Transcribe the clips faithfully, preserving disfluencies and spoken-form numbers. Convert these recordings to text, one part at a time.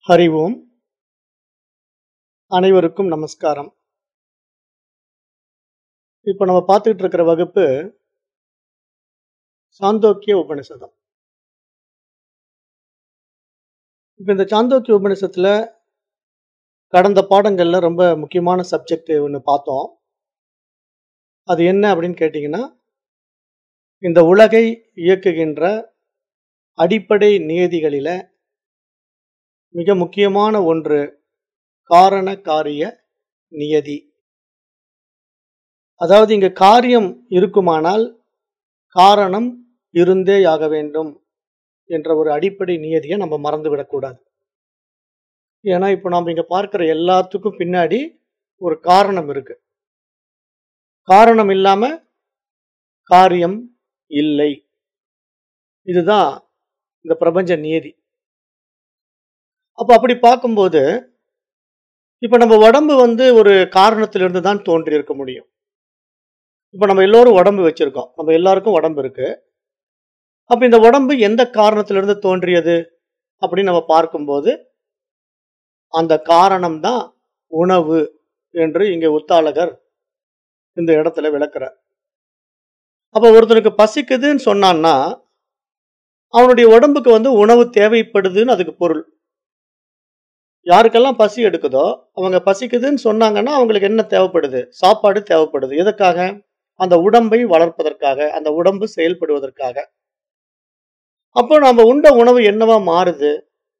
ஹரி ஓம். அனைவருக்கும் நமஸ்காரம். இப்போ நம்ம பார்த்துக்கிட்டு இருக்கிற வகுப்பு சாந்தோக்கிய உபனிஷதம். இப்போ இந்த சாந்தோக்கிய உபனிஷத்துல கடந்த பாடங்கள்ல ரொம்ப முக்கியமான சப்ஜெக்ட் ஒன்று பார்த்தோம். அது என்ன அப்படின்னு கேட்டிங்கன்னா, இந்த உலகை இயக்குகின்ற அடிப்படை நியதிகளில மிக முக்கியமான ஒன்று காரண காரிய நியதி. அதாவது இங்க காரியம் இருக்குமானால் காரணம் இருந்தே ஆக வேண்டும் என்ற ஒரு அடிப்படை நியதியை நம்ம மறந்து விடக்கூடாது. ஏன்னா இப்போ நாம் இங்க பார்க்கிற எல்லாத்துக்கும் பின்னாடி ஒரு காரணம் இருக்கு. காரணம் இல்லாம காரியம் இல்லை. இதுதான் இந்த பிரபஞ்ச நியதி. அப்ப அப்படி பார்க்கும்போது இப்ப நம்ம உடம்பு வந்து ஒரு காரணத்திலிருந்து தான் தோன்றி இருக்க முடியும். இப்ப நம்ம எல்லோரும் உடம்பு வச்சிருக்கோம். நம்ம எல்லாருக்கும் உடம்பு இருக்கு. அப்ப இந்த உடம்பு எந்த காரணத்திலிருந்து தோன்றியது அப்படின்னு நம்ம பார்க்கும்போது அந்த காரணம் தான் உணவு என்று இங்க உத்தாலகர் இந்த இடத்துல விளக்குறார். அப்ப ஒருத்தனுக்கு பசிக்குதுன்னு சொன்னான்னா அவனுடைய உடம்புக்கு வந்து உணவு தேவைப்படுதுன்னு அதுக்கு பொருள். யாருக்கெல்லாம் பசி எடுக்குதோ அவங்க பசிக்குதுன்னு சொன்னாங்கன்னா அவங்களுக்கு என்ன தேவைப்படுது? சாப்பாடு தேவைப்படுது. எதுக்காக? அந்த உடம்பை வளர்ப்பதற்காக, அந்த உடம்பு செயல்படுவதற்காக. அப்போ நம்ம உண்ட உணவு என்னவா மாறுது?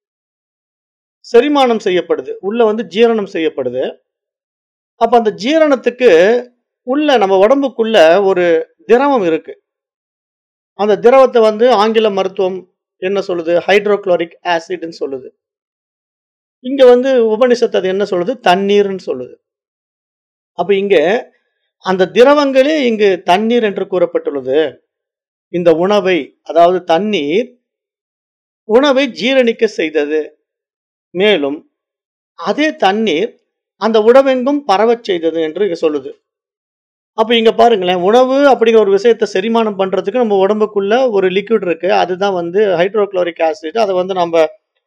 செரிமானம் செய்யப்படுது. உள்ள வந்து ஜீரணம் செய்யப்படுது. அப்ப அந்த ஜீரணத்துக்கு உள்ள நம்ம உடம்புக்குள்ள ஒரு திரவம் இருக்கு. அந்த திரவத்தை வந்து ஆங்கில மருத்துவம் என்ன சொல்லுது? ஹைட்ரோகுளோரிக் ஆசிட்னு சொல்லுது. இங்க வந்து உபனிஷத்து அது என்ன சொல்லுது? தண்ணீர்னு சொல்லுது. அப்ப இங்க அந்த திரவங்களே இங்கு தண்ணீர் என்று கூறப்பட்டுள்ளது. இந்த உணவை, அதாவது தண்ணீர் உணவை ஜீரணிக்க செய்தது. மேலும் அதே தண்ணீர் அந்த உணவெங்கும் பரவச் செய்தது என்று இங்க சொல்லுது. அப்ப இங்க பாருங்களேன், உணவு அப்படிங்கிற ஒரு விஷயத்தை செரிமானம் பண்றதுக்கு நம்ம உடம்புக்குள்ள ஒரு லிக்விட் இருக்கு. அதுதான் வந்து ஹைட்ரோகுளோரிக் ஆசிட். அதை வந்து நம்ம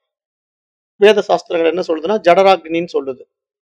வேத சாஸ்திரங்கள் என்ன சொல்லுதுன்னா ஜடராக்னின்னு சொல்லுது.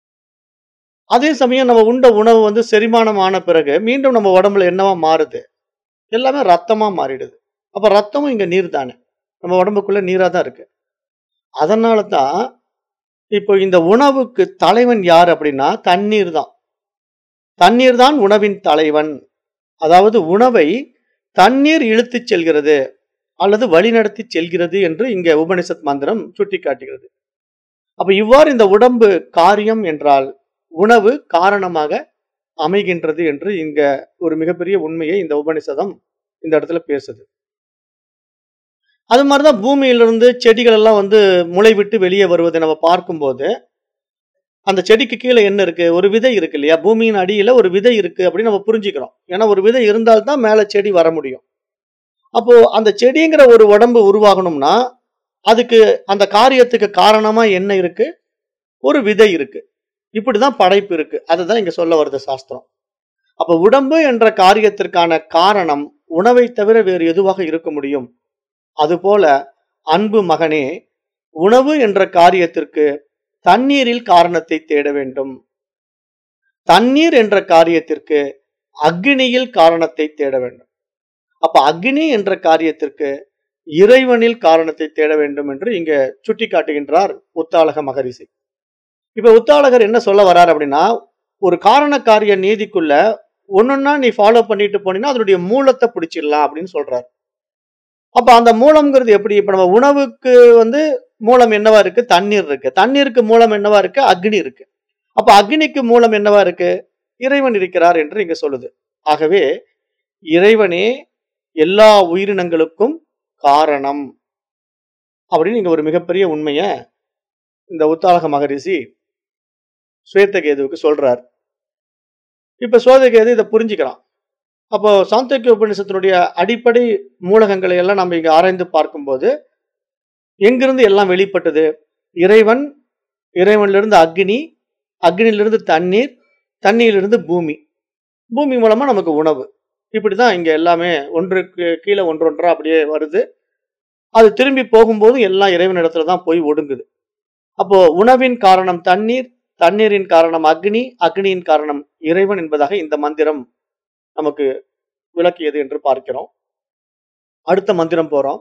அதே சமயம் நம்ம உண்ட உணவு வந்து செரிமானம் ஆன பிறகு மீண்டும் நம்ம உடம்புல என்னவா மாறுது? எல்லாமே ரத்தமா மாறிடுது. அப்ப ரத்தமும் இங்க நீர் தானே. நம்ம உடம்புக்குள்ள நீரா தான் இருக்கு. அதனால தான் இப்போ இந்த உணவுக்கு தலைவன் யார் அப்படின்னா தண்ணீர் தான். தண்ணீர் தான் உணவின் தலைவன். அதாவது உணவை தண்ணீர் இழுத்துச் செல்கிறது அல்லது வழிநடத்தி செல்கிறது என்று இங்க உபனிஷத் மந்திரம் சுட்டி காட்டுகிறது. அப்ப இவ்வாறு இந்த உடம்பு காரியம் என்றால் உணவு காரணமாக அமைகின்றது என்று இங்க ஒரு மிகப்பெரிய உண்மையை இந்த உபனிஷதம் இந்த இடத்துல பேசுது. அது மாதிரிதான் பூமியிலிருந்து செடிகள் எல்லாம் வந்து முளை விட்டு வெளியே வருவதை நம்ம பார்க்கும்போது அந்த செடிக்கு கீழே என்ன இருக்கு? ஒரு விதை இருக்கு இல்லையா? பூமியின் அடியில ஒரு விதை இருக்கு அப்படின்னு நம்ம புரிஞ்சுக்கிறோம். ஏன்னா ஒரு விதை இருந்தால்தான் மேல செடி வர முடியும். அப்போ அந்த செடிங்கிற ஒரு உடம்பு உருவாகணும்னா அதுக்கு அந்த காரியத்துக்கு காரணமா என்ன இருக்கு? ஒரு விதை இருக்கு. இப்படிதான் படைப்பு இருக்கு. அதுதான் இங்க சொல்ல வருது சாஸ்திரம். அப்ப உடம்பு என்ற காரியத்திற்கான காரணம் உணவை தவிர வேறு எதுவாக இருக்க முடியும்? அதுபோல அன்பு மகனே, உணவு என்ற காரியத்திற்கு தண்ணீரில் காரணத்தை தேட வேண்டும். தண்ணீர் என்ற காரியத்திற்கு அக்னியில் காரணத்தை தேட வேண்டும். அப்ப அக்னி என்ற காரியத்திற்கு இறைவனில் காரணத்தை தேட வேண்டும் என்று இங்க சுட்டி காட்டுகின்றார் உத்தாலக மகரிஷி. இப்ப உத்தாலகர் என்ன சொல்ல வர்றார் அப்படின்னா, ஒரு காரண காரிய நீதிக்குள்ள ஒன்னொன்னா நீ ஃபாலோ பண்ணிட்டு போனீங்கன்னா அதனுடைய மூலத்தை பிடிச்சிடலாம் அப்படின்னு சொல்றாரு. அப்ப அந்த மூலம்ங்கிறது எப்படி? இப்ப நம்ம உணவுக்கு வந்து மூலம் என்னவா இருக்கு? தண்ணீர் இருக்கு. தண்ணீருக்கு மூலம் என்னவா இருக்கு? அக்னி இருக்கு. அப்ப அக்னிக்கு மூலம் என்னவா இருக்கு? இறைவன் இருக்கிறார் என்று இங்க சொல்லுது. ஆகவே இறைவனே எல்லா உயிரினங்களுக்கும் காரணம் அப்படின்னு இங்க ஒரு மிகப்பெரிய உண்மைய இந்த உத்தாலக மகரிஷி ஸ்வேதகேதுவுக்கு சொல்றார். இப்ப ஸ்வேதகேது இதை புரிஞ்சுக்கிறான். அப்போ சாந்தோக்கிய உபநிஷத்தினுடைய அடிப்படை மூலகங்களை எல்லாம் நம்ம இங்க ஆராய்ந்து பார்க்கும்போது எங்கிருந்து எல்லாம் வெளிப்பட்டது? இறைவன், இறைவனிலிருந்து அக்னி, அக்னியிலிருந்து தண்ணீர், தண்ணீரிலிருந்து பூமி, பூமி மூலமா நமக்கு உணவு. இப்படிதான் இங்க எல்லாமே ஒன்றுக்கு கீழே ஒன்றொன்றா அப்படியே வருது. அது திரும்பி போகும்போது எல்லாம் இறைவன் இடத்துல தான் போய் ஒடுங்குது. அப்போ உணவின் காரணம் தண்ணீர், தண்ணீரின் காரணம் அக்னி, அக்னியின் காரணம் இறைவன் என்பதாக இந்த மந்திரம் நமக்கு விளக்கியது என்று பார்க்கிறோம். அடுத்த மந்திரம் போறோம்.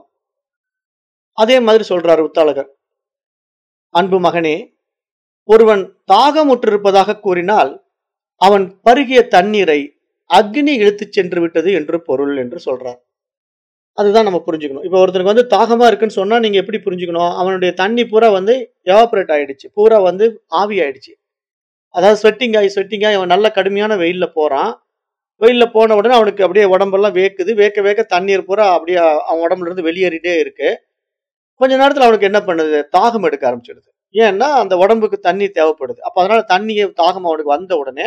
அதே மாதிரி சொல்றாரு உத்தாலகர். அன்பு மகனே, ஒருவன் தாகமுற்றிருப்பதாக கூறினால் அவன் பருகிய தண்ணீரை அக்னி இழுத்துச் சென்று விட்டது என்று பொருள் என்று சொல்றார். அதுதான் நம்ம புரிஞ்சுக்கணும். இப்ப ஒருத்தருக்கு வந்து தாகமா இருக்குன்னு சொன்னா நீங்க எப்படி புரிஞ்சுக்கணும்? அவனுடைய தண்ணி பூரா வந்து எவாபரேட் ஆயிடுச்சு. பூரா வந்து ஆவி ஆயிடுச்சு. அதாவது ஸ்வெட்டிங் ஆகி ஸ்வெட்டிங் ஆகி அவன் நல்ல கடுமையான வெயில்ல போறான். வெயில்ல போன உடனே அவனுக்கு அப்படியே உடம்பெல்லாம் வேக்குது. வேக்க வேக்க தண்ணீர் பூரா அப்படியே அவன் உடம்புல இருந்து வெளியேறிட்டே இருக்கு. கொஞ்ச நேரத்துல அவனுக்கு என்ன பண்ணுது? தாகம் எடுக்க ஆரம்பிச்சிடுது. ஏன்னா அந்த உடம்புக்கு தண்ணி தேவைப்படுது. அப்ப அதனால தண்ணியை தாகம் அவனுக்கு வந்த உடனே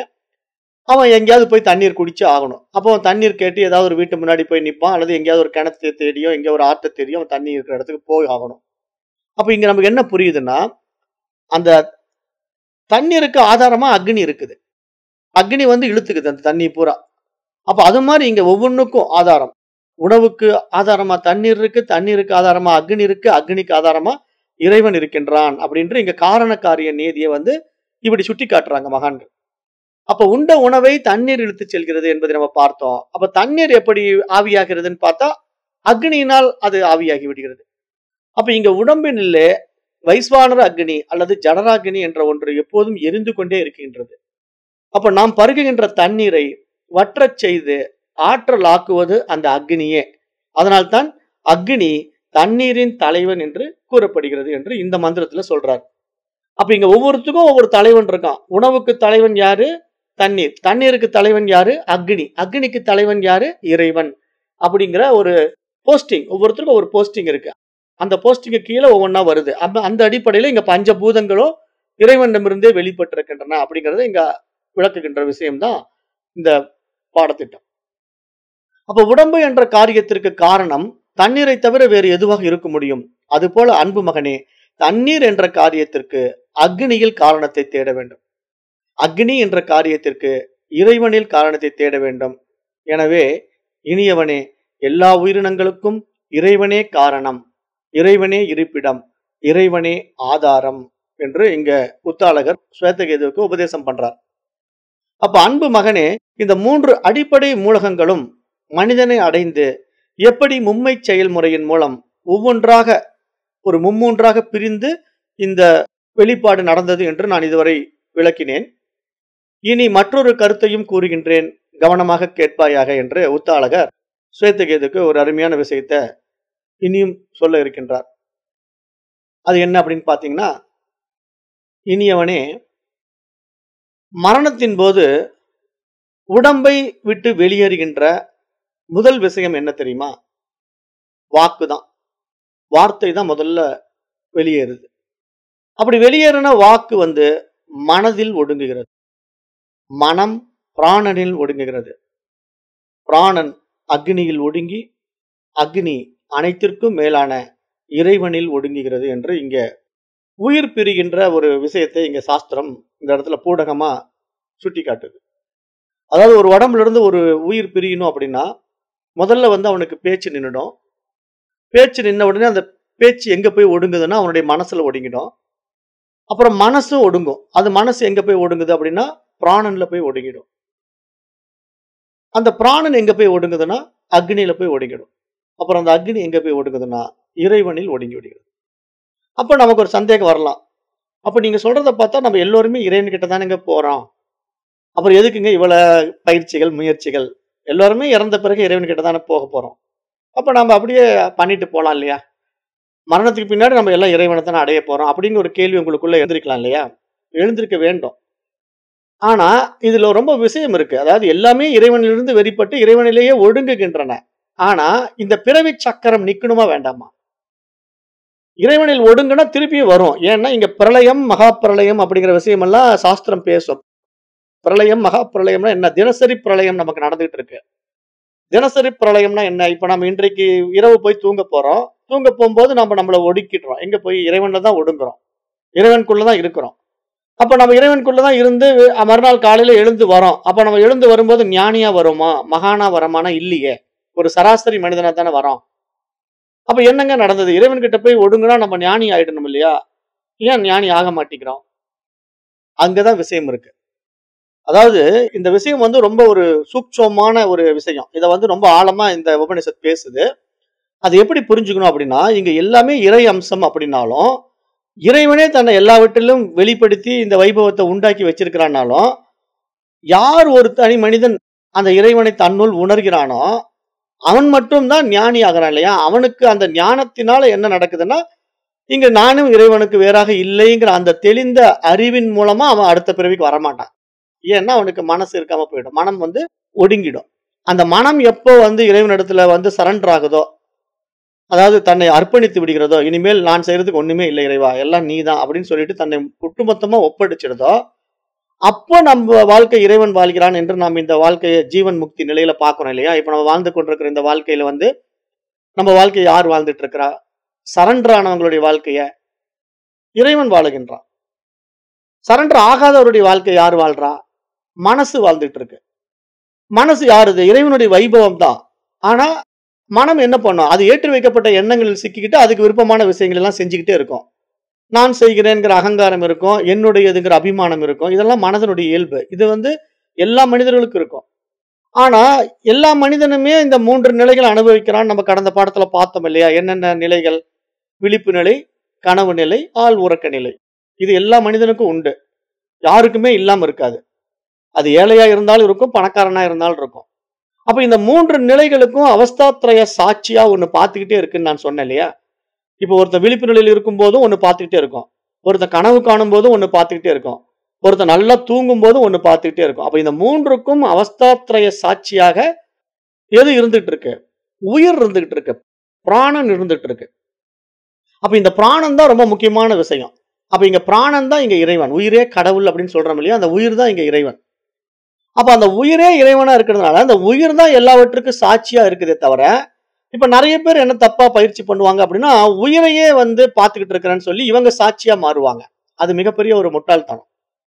அவன் எங்கேயாவது போய் தண்ணீர் குடிச்சு ஆகணும். அப்போ அவன் தண்ணீர் கேட்டு ஏதாவது ஒரு வீட்டு முன்னாடி போய் நிற்பான், அல்லது எங்கேயாவது ஒரு கிணத்தை தேடியோ எங்கேயோ ஒரு ஆற்றை தேடியோ அவன் தண்ணி இருக்கிற இடத்துக்கு போய் ஆகணும். அப்ப இங்க நமக்கு என்ன புரியுதுன்னா, அந்த தண்ணீருக்கு ஆதாரமா அக்னி இருக்குது. அக்னி வந்து இழுத்துக்குது அந்த தண்ணி பூரா. அப்ப அது மாதிரி இங்க ஒவ்வொன்றுக்கும் ஆதாரம். உணவுக்கு ஆதாரமா தண்ணீர் இருக்கு, தண்ணீருக்கு ஆதாரமா அக்னி இருக்கு, அக்னிக்கு ஆதாரமா இறைவன் இருக்கின்றான் அப்படின்ற இங்க காரண காரிய நீதியை வந்து இப்படி சுட்டி காட்டுறாங்க மகான்கள். அப்ப உண்ட உணவை தண்ணீர் இழுத்து செல்கிறது என்பதை நம்ம பார்த்தோம். அப்ப தண்ணீர் எப்படி ஆவியாகிறதுன்னு பார்த்தா அக்னியினால் அது ஆவியாகி விடுகிறது. அப்ப இங்க உடம்பினிலே வைஸ்வானர அக்னி அல்லது ஜடராக்னி என்ற ஒன்று எப்போதும் எரிந்து கொண்டே இருக்கின்றது. அப்ப நாம் பருகுகின்ற தண்ணீரை வற்றச் செய்து ஆற்றல் ஆக்குவது அந்த அக்னியே. அதனால்தான் அக்னி தண்ணீரின் தலைவன் என்று கூறப்படுகிறது என்று இந்த மந்திரத்துல சொல்றார். அப்ப இங்க ஒவ்வொருத்துக்கும் ஒவ்வொரு தலைவன் இருக்கான். உணவுக்கு தலைவன் யாரு? தண்ணீர். தண்ணீருக்கு தலைவன் யாரு? அக்னி. அக்னிக்கு தலைவன் யாரு? இறைவன். அப்படிங்கிற ஒரு போஸ்டிங், ஒவ்வொருத்தருக்கும் ஒரு போஸ்டிங் இருக்கு. அந்த போஸ்டிங்கு கீழே ஒவ்வொன்றா வருது. அப்ப அந்த அடிப்படையில இங்க பஞ்சபூதங்களும் இறைவனிடமிருந்தே வெளிப்பட்டிருக்கின்றன அப்படிங்கறத இங்க விளக்குகின்ற விஷயம்தான் இந்த பாடத்திட்டம். அப்ப உடம்பு என்ற காரியத்திற்கு காரணம் தண்ணீரை தவிர வேறு எதுவாக இருக்க முடியும்? அது போல அன்பு மகனே, தண்ணீர் என்ற காரியத்திற்கு அக்னியில் காரணத்தை தேட வேண்டும். அக்னி என்ற காரியத்திற்கு இறைவனில் காரணத்தை தேட வேண்டும். எனவே இனியவனே, எல்லா உயிரினங்களுக்கும் இறைவனே காரணம், இறைவனே இருப்பிடம், இறைவனே ஆதாரம் என்று இங்க உத்தாலகர் ஸ்வேதகேதுவுக்கு உபதேசம் பண்றார். அப்ப அன்பு மகனே, இந்த மூன்று அடிப்படை மூலகங்களும் மனிதனை அடைந்து எப்படி மும்மை செயல்முறையின் மூலம் ஒவ்வொன்றாக ஒரு மும்மூன்றாக பிரிந்து இந்த வெளிப்பாடு நடந்தது என்று நான் இதுவரை விளக்கினேன். இனி மற்றொரு கருத்தையும் கூறுகின்றேன், கவனமாக கேட்பாயாக என்று உத்தாலகர் ஸ்வேதகேதுக்கு ஒரு அருமையான விஷயத்தை இனியும் சொல்ல இருக்கின்றார். அது என்ன அப்படின்னு பாத்தீங்கன்னா, இனியவனே, மரணத்தின் போது உடம்பை விட்டு வெளியேறுகின்ற முதல் விஷயம் என்ன தெரியுமா? வாக்குதான். வார்த்தை தான் முதல்ல வெளியேறுது. அப்படி வெளியேறின வாக்கு வந்து மனதில் ஒடுங்குகிறது. மனம் பிராணனில் ஒடுங்குகிறது. பிராணன் அக்னியில் ஒடுங்கி, அக்னி அனைத்திற்கும் மேலான இறைவனில் ஒடுங்குகிறது என்று இங்க உயிர் பிரிகின்ற ஒரு விஷயத்தை இங்க சாஸ்திரம் இந்த இடத்துல பூடகமா சுட்டி காட்டுது. அதாவது ஒரு உடம்புல இருந்து ஒரு உயிர் பிரியணும் அப்படின்னா முதல்ல வந்து அவனுக்கு பேச்சு நின்னுடும். பேச்சு நின்ன உடனே அந்த பேச்சு எங்க போய் ஒடுங்குதுன்னா அவனுடைய மனசுல ஒடுங்கிடும். அப்புறம் மனசும் ஒடுங்கும். அது மனசு எங்க போய் ஒடுங்குது அப்படின்னா பிராணன்ல போய் ஒடுங்கிடும். அந்த பிராணன் எங்க போய் ஒடுங்குதுன்னா அக்னியில போய் ஒடுங்கிடும். அப்புறம் அந்த அக்னி எங்க போய் ஒடுங்குதுன்னா இறைவனில் ஒடுங்கி விடுகிறது. அப்ப நமக்கு ஒரு சந்தேகம் வரலாம். அப்ப நீங்க சொல்றத பார்த்தா நம்ம எல்லோருமே இறைவன் கிட்ட தானேங்க போறோம். அப்புறம் எதுக்குங்க இவ்வளவு பயிற்சிகள், முயற்சிகள்? எல்லாருமே இறந்த பிறகு இறைவன் கிட்ட தானே போக போறோம். அப்ப நம்ம அப்படியே பண்ணிட்டு போலாம் இல்லையா? மரணத்துக்கு பின்னாடி நம்ம எல்லாம் இறைவனை தானே அடைய போறோம் அப்படின்னு ஒரு கேள்வி உங்களுக்குள்ள எழுந்திருக்கலாம் இல்லையா? எழுந்திருக்க வேண்டும். ஆனா இதுல ரொம்ப விஷயம் இருக்கு. அதாவது எல்லாமே இறைவனிலிருந்து வெளிப்பட்டு இறைவனிலேயே ஒடுங்குகின்றன. ஆனா இந்த பிறவி சக்கரம் நிக்கணுமா வேண்டாமா? இறைவனில் ஒடுங்குனா திருப்பியும் வரும். ஏன்னா இங்க பிரளயம், மகா பிரளயம் அப்படிங்கிற விஷயம் எல்லாம் சாஸ்திரம் பேசும். பிரளயம், மகா பிரளயம்னா என்ன? தினசரி பிரளயம் நமக்கு நடந்துகிட்டு இருக்கு. தினசரி பிரளயம்னா என்ன? இப்ப நம்ம இன்றைக்கு இரவு போய் தூங்க போறோம். தூங்க போகும்போது நம்ம நம்மளை ஒடுக்கிடுறோம். எங்க போய் இறைவன்ல தான் ஒடுங்குறோம். இறைவனுக்குள்ளதான் இருக்கிறோம். அப்ப நம்ம இறைவனுக்குள்ளதான் இருந்து மறுநாள் காலையில எழுந்து வரோம். அப்ப நம்ம எழுந்து வரும்போது ஞானியா வருமா, மகானா வரமானா? இல்லையே. ஒரு சராசரி மனிதனா தானே வரோம். அப்ப என்னங்க நடந்தது? இறைவன் கிட்ட போய் ஒடுங்குனா நம்ம ஞானி ஆயிடணும் இல்லையா? ஏன் ஞானி ஆக மாட்டேங்கிறோம்? அங்கதான் விஷயம் இருக்கு. அதாவது இந்த விஷயம் வந்து ரொம்ப ஒரு சூட்சமமான ஒரு விஷயம். இத வந்து ரொம்ப ஆழமா இந்த உபநிஷத் பேசுது. அது எப்படி புரிஞ்சுக்கணும் அப்படின்னா, இங்க எல்லாமே இறை அம்சம் அப்படின்னாலும், இறைவனே தன்னை எல்லாவற்றிலும் வெளிப்படுத்தி இந்த வைபவத்தை உண்டாக்கி வச்சிருக்கிறான்னாலும், யார் ஒரு தனி மனிதன் அந்த இறைவனை தன்னுள் உணர்கிறானோ, அவன் மட்டும் தான் ஞானி ஆகிறான் இல்லையா? அவனுக்கு அந்த ஞானத்தினால என்ன நடக்குதுன்னா, இங்க நானும் இறைவனுக்கு வேறாக இல்லைங்கிற அந்த தெளிந்த அறிவின் மூலமா அவன் அடுத்த பிறவிக்கு வரமாட்டான். ஏன்னா அவனுக்கு மனசு இருக்காம போயிடும். மனம் வந்து ஒடுங்கிடும். அந்த மனம் எப்போ வந்து இறைவனிடத்துல வந்து சரண்டர் ஆகுதோ, அதாவது தன்னை அர்ப்பணித்து விடுகிறதோ, இனிமேல் நான் செய்றதுக்கு ஒண்ணுமே இல்லை இறைவா, எல்லாம் நீதான் அப்படின்னு சொல்லிட்டு தன்னை ஒட்டுமொத்தமா ஒப்படைச்சிடுதோ, அப்போ நம்ம வாழ்க்கை இறைவன் வாழ்கிறான் என்று நாம் இந்த வாழ்க்கைய ஜீவன் முக்தி நிலையில பார்க்கிறோம் இல்லையா? இப்ப நம்ம வாழ்ந்து கொண்டிருக்கிற இந்த வாழ்க்கையில வந்து, நம்ம வாழ்க்கைய யார் வாழ்ந்துட்டு இருக்கிறா? சரண்டர் ஆனவங்களுடைய வாழ்க்கைய இறைவன் வாழுகின்றான். சரண்டர் ஆகாதவருடைய வாழ்க்கை யார் வாழ்றா? மனசு வாழ்ந்துட்டு இருக்கு. மனசு யாருது? இறைவனுடைய வைபவம் தான். ஆனா, மனம் என்ன பண்ணும்? அது ஏற்றி வைக்கப்பட்ட எண்ணங்களில் சிக்கிக்கிட்டு அதுக்கு விருப்பமான விஷயங்கள் எல்லாம் செஞ்சுக்கிட்டே இருக்கும். நான் செய்கிறேன்ங்கிற அகங்காரம் இருக்கும். என்னுடையதுங்கிற அபிமானம் இருக்கும். இதெல்லாம் மனதனுடைய இயல்பு. இது வந்து எல்லா மனிதர்களுக்கும் இருக்கும். ஆனா, எல்லா மனிதனுமே இந்த மூன்று நிலைகள அனுபவிக்கிறான்னு நம்ம கடந்த பாடத்துல பார்த்தோம் இல்லையா? என்னென்ன நிலைகள்? விழிப்பு நிலை, கனவு நிலை, ஆழ் உறக்க நிலை. இது எல்லா மனிதனுக்கும் உண்டு. யாருக்குமே இல்லாம இருக்காது. அது ஏழையா இருந்தாலும் இருக்கும், பணக்காரனா இருந்தாலும் இருக்கும். அப்ப இந்த மூன்று நிலைகளுக்கும் அவஸ்தாத்ரய சாட்சியா ஒண்ணு பார்த்துக்கிட்டே இருக்குன்னு நான் சொன்னேன் இல்லையா? இப்ப ஒருத்தன் விழிப்பு நிலையில இருக்கும்போதும் ஒண்ணு பார்த்துக்கிட்டே இருக்கும். ஒருத்தன் கனவு காணும்போதும் ஒண்ணு பார்த்துக்கிட்டே இருக்கும். ஒருத்தன் நல்லா தூங்கும்போதும் ஒண்ணு பார்த்துக்கிட்டே இருக்கும். அப்ப இந்த மூன்றுக்கும் அவஸ்தாத்ரய சாட்சியாக எது இருந்துட்டு இருக்கு? உயிர் இருந்துகிட்டு இருக்கு. பிராணன் இருந்துட்டு இருக்கு. அப்ப இந்த பிராணன் தான் ரொம்ப முக்கியமான விஷயம். அப்ப இங்க பிராணன் தான் இங்க இறைவன். உயிரே கடவுள் அப்படின்னு சொல்றோம் இல்லையா? அந்த உயிர் தான் இங்க இறைவன். அப்ப அந்த உயிரே இறைவனா இருக்கிறதுனால, அந்த உயிர் தான் எல்லாவற்றுக்கும் சாட்சியா இருக்குதே தவிர, இப்ப நெறைய பேர் என்ன தப்பா பயிற்சி பண்ணுவாங்க அப்படின்னா, உயிரையே வந்து பார்த்துக்கிட்டு இருக்கிறேன்னு சொல்லி இவங்க சாட்சியா மாறுவாங்க. அது மிகப்பெரிய ஒரு முட்டாள்தனம்.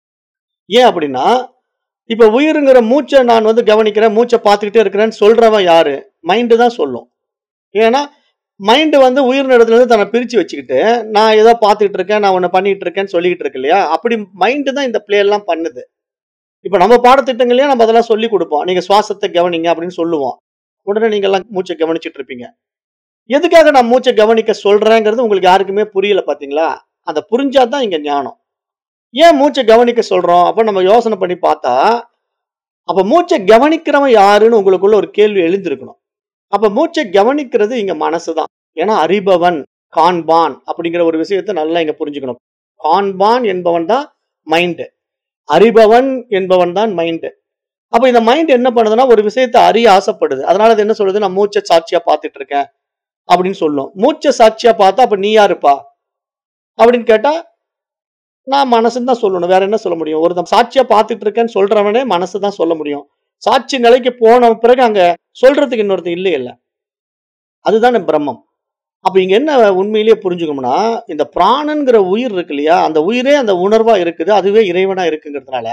ஏன் அப்படின்னா, இப்ப உயிருங்கிற மூச்ச நான் வந்து கவனிக்கிறேன், மூச்ச பார்த்துக்கிட்டே இருக்கிறேன்னு சொல்றவன் யாரு? மைண்ட் தான் சொல்லும். ஏன்னா, மைண்ட் வந்து உயிரின இடத்துல இருந்து தன்னை பிரிச்சு வச்சுக்கிட்டு, நான் ஏதோ பார்த்துக்கிட்டு இருக்கேன், நான் ஒண்ணு பண்ணிட்டு இருக்கேன்னு சொல்லிக்கிட்டு இருக்கு இல்லையா? அப்படி மைண்ட் தான் இந்த பிளே எல்லாம் பண்ணுது. இப்ப நம்ம பாடத்திட்டங்கள்லயே நம்ம அதெல்லாம் சொல்லிக் குடுப்போம். நீங்க சுவாசத்த கவனிங்க அப்படின்னு சொல்லுவோம். உடனே நீங்க எல்லாம் மூச்ச கவனிச்சுட்டு இருப்பீங்க. எதுக்காக நான் மூச்ச கவனிக்க சொல்றேங்கிறது உங்களுக்கு யாருக்குமே புரியல பார்த்தீங்களா? அத புரிஞ்சா தான் இங்க ஞானம். ஏன் மூச்ச கவனிக்க சொல்றோம்? அப்ப நம்ம யோசனை பண்ணி பார்த்தா, அப்ப மூச்ச கவனிக்கிறவன் யாருன்னு உங்களுக்குள்ள ஒரு கேள்வி எழுந்திருக்கணும். அப்ப மூச்ச கவனிக்கிறது இங்க மனசு தான். ஏன்னா அறிபவன், காண்பான் அப்படிங்கிற ஒரு விஷயத்த நல்லா இங்க புரிஞ்சுக்கணும். காண்பான் என்பவன் தான் மைண்ட். அறிபவன் என்பவன் தான் மைண்ட். அப்ப இந்த மைண்ட் என்ன பண்ணுதுன்னா, ஒரு விஷயத்த அறிய ஆசைப்படுது. அதனால அது என்ன சொல்லுது? நான் மூச்ச சாட்சியா பார்த்துட்டு இருக்கேன் அப்படின்னு சொல்லும். மூச்ச சாட்சியா பார்த்தா, அப்ப நீ யாருப்பா? அப்படின்னு கேட்டா, நான் மனசுன்னு தான் சொல்லணும். வேற என்ன சொல்ல முடியும்? ஒருத்தன் சாட்சியா பார்த்துட்டு இருக்கேன்னு சொல்றவனே மனசு தான் சொல்ல முடியும். சாட்சி நிலைக்கு போன பிறகு அங்க சொல்றதுக்கு இன்னொருத்தன் இல்லையல்ல. அதுதானே பிரம்மம். அப்ப இங்க என்ன உண்மையிலேயே புரிஞ்சுக்கணும்னா, இந்த பிராணன்கிற உயிர் இருக்கு இல்லையா? அந்த உயிரே அந்த உணர்வா இருக்குது. அதுவே இறைவனா இருக்குங்கிறதுனால,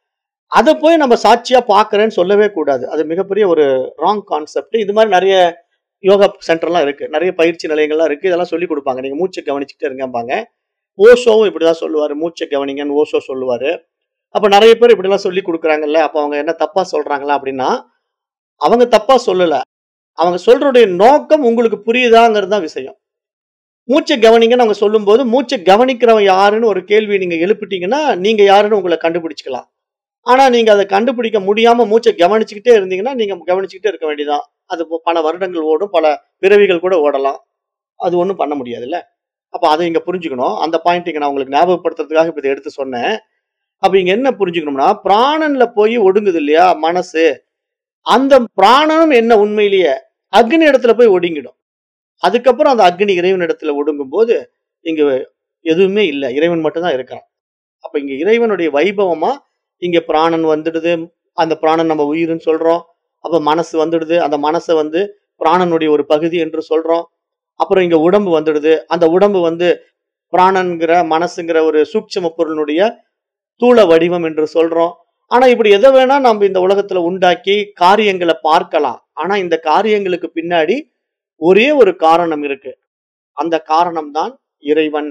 அத போய் நம்ம சாட்சியா பார்க்கிறேன்னு சொல்லவே கூடாது. அது மிகப்பெரிய ஒரு ராங் கான்செப்ட். இது மாரி நெறைய யோகா சென்டர்லாம் இருக்கு. நெறைய பயிற்சி நிலையங்கள்லாம் இருக்கு. இதெல்லாம் சொல்லிக் குடுப்பாங்க. நீங்க மூச்ச கவனிச்சுட்டே இருங்கம்பாங்க. ஓஷோவும் இப்படிதான் சொல்லுவாரு. மூச்ச கவனிங்கன்னு ஓஷோ சொல்லுவாரு. அப்ப நெறைய பேர் இப்படிலாம் சொல்லிக் குடுக்குறாங்கல்ல. அப்ப அவங்க என்ன தப்பா சொல்றாங்களா அப்படின்னா, அவங்க தப்பா சொல்லல. அவங்க சொல்றதுடைய நோக்கம் உங்களுக்கு புரியுதாங்கிறது தான் விஷயம். மூச்ச கவனிங்கன்னு அவங்க சொல்லும்போது, மூச்ச கவனிக்கிறவன் யாருன்னு ஒரு கேள்வி நீங்க எழுப்பிட்டீங்கன்னா, நீங்க யாருன்னு உங்கள கண்டுபிடிச்சுக்கலாம். ஆனா, நீங்க அத கண்டுபிடிக்க முடியாம மூச்ச கவனிச்சுக்கிட்டே இருந்தீங்கன்னா, நீங்க கவனிச்சுக்கிட்டே இருக்க வேண்டியதுதான். அது ப பல வருடங்கள் ஓடும். பல பிறவிகள் கூட ஓடலாம். அது ஒண்ணும் பண்ண முடியாதுல்ல. அப்ப அத இங்க புரிஞ்சுக்கணும். அந்த பாயிண்ட் இங்க நான் உங்களுக்கு ஞாபகப்படுத்துறதுக்காக இப்ப இத எடுத்து சொன்னேன். அப்ப இங்க என்ன புரிஞ்சுக்கணும்னா, பிராணன்ல போய் ஒடுங்குது இல்லையா மனசு. அந்த பிராணனும் என்ன உண்மையிலேயே அக்னி இடத்துல போய் ஒடுங்கிடும். அதுக்கப்புறம் அந்த அக்னி இறைவன் இடத்துல ஒடுங்கும்போது, இங்க எதுவுமே இல்ல. இறைவன் மட்டும் தான் இருக்கிறான். அப்ப இங்க இறைவனுடைய வைபவமா இங்க பிராணன் வந்துடுது. அந்த பிராணன் நம்ம உயிர்ன்னு சொல்றோம். அப்ப மனசு வந்துடுது. அந்த மனச வந்து பிராணனுடைய ஒரு பகுதி என்று சொல்றோம். அப்புறம் இங்க உடம்பு வந்துடுது. அந்த உடம்பு வந்து பிராணன்கிற, மனசுங்கிற ஒரு சூட்சும பொருளினுடைய தூள வடிவம் என்று சொல்றோம். ஆனா இப்படி எத வேணா நம்ம இந்த உலகத்துல உண்டாக்கி காரியங்கள பார்க்கலாம். ஆனா இந்த காரியங்களுக்கு பின்னாடி ஒரே ஒரு காரணம் இருக்கு. அந்த காரணம் தான் இறைவன்.